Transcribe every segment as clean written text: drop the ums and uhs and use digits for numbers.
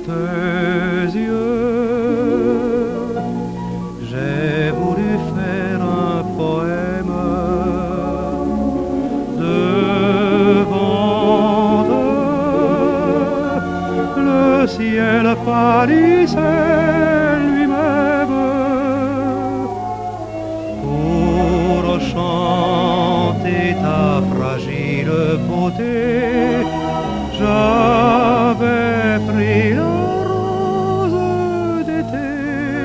tes yeux, j'ai voulu faire un poème devant eux. Le ciel pâlissait lui-même pour chanter ta fragile beauté. J'avais pris la rose d'été,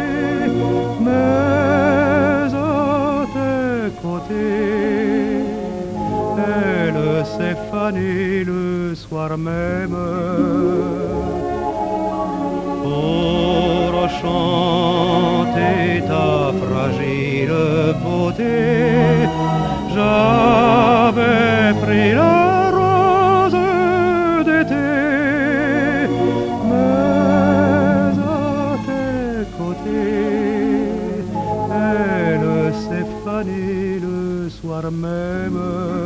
mais à tes côtés, elle s'est fanée le soir même. Pour chanter ta fragile beauté, j'avais pris la rose d'été, mais à tes côtés, elle s'est fanée le soir même.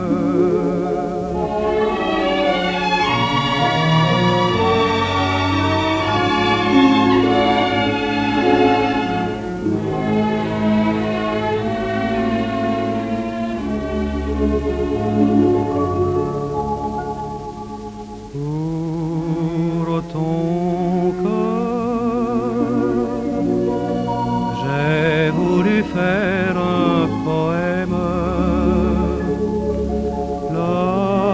Pour ton corps, j'ai voulu faire un poème. La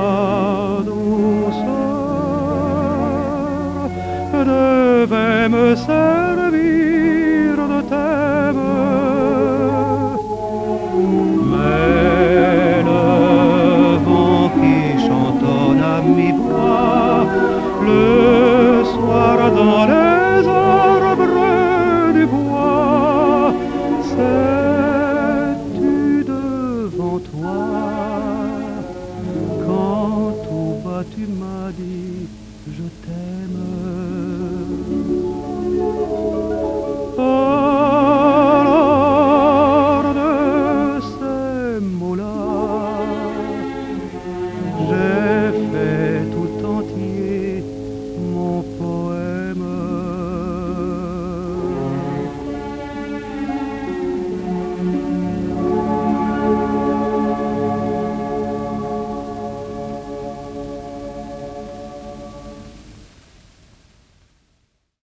douceur devait me servir de thème, mais le vent qui chantonne à mi-voix, le